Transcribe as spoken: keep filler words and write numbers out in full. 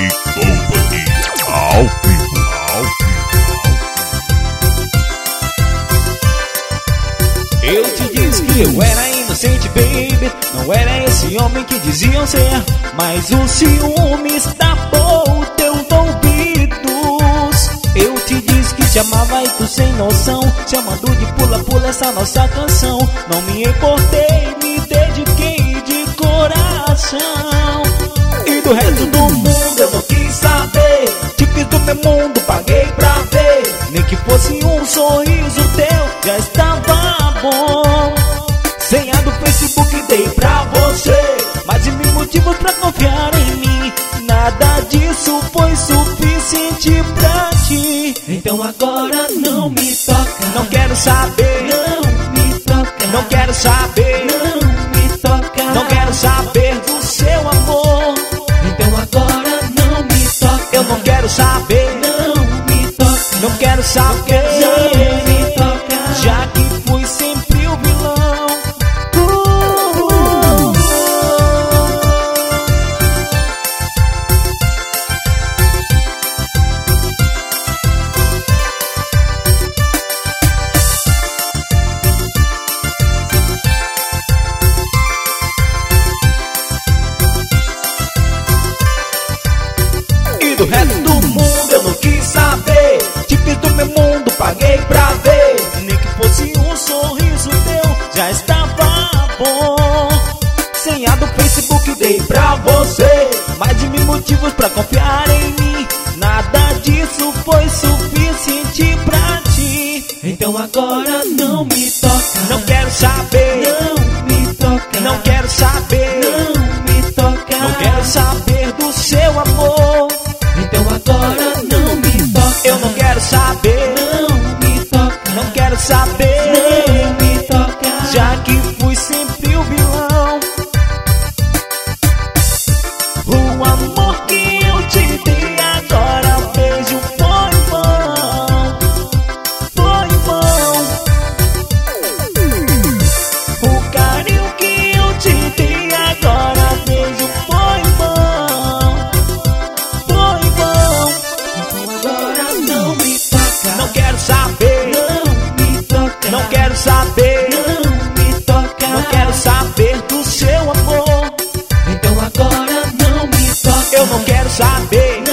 e companhia. Ao vivo, ao vivo. Eu te disse que eu era inocente, baby. Não era esse homem que diziam ser, mas o ciúme tapou teus ouvidos. Eu te disse que te amava e tu sem noção, chamando de pula-pula essa nossa canção. Não me importei, me dediquei de coração. E do resto do mundo eu não quis saber. Te fiz do meu mundo, paguei pra ver. Nem que fosse um sorriso teu, já estava bom. Senha do Facebook dei pra você, mais de mil motivos pra confiar em mim. Nada disso foi suficiente pra ti. Então agora não me toca. Não quero saber. Não me toca. Não quero saber. Não me toca. Não quero saber do seu amor. Então agora não me toca. Eu não quero saber. Não me toca. Não quero saber. Não me toca. Já que fui sempre o vilão. Do resto do mundo eu não quis saber. Te fiz do meu mundo, paguei pra ver. Nem que fosse um sorriso teu, já estava bom. Senha do Facebook dei pra você, mais de mil motivos pra confiar em mim. Nada disso foi suficiente pra ti. Então agora não me toca. Não quero saber. Não me toca. Não quero saber. Não me toca. Não quero saber do seu amor. Então agora não me toca. Eu não quero saber. Não me toca. Não quero saber. Não me toca. Já que fui sempre o vilão. O amor que eu te dei agora vejo foi vão. Foi vão. O carinho que eu te dei agora vejo foi vão. Foi vão. Então agora não me toca. Não quero saber. Não me toca. Não quero saber. Não me toca. Não quero saber do seu amor. Então agora não me toca. Eu não quero saber.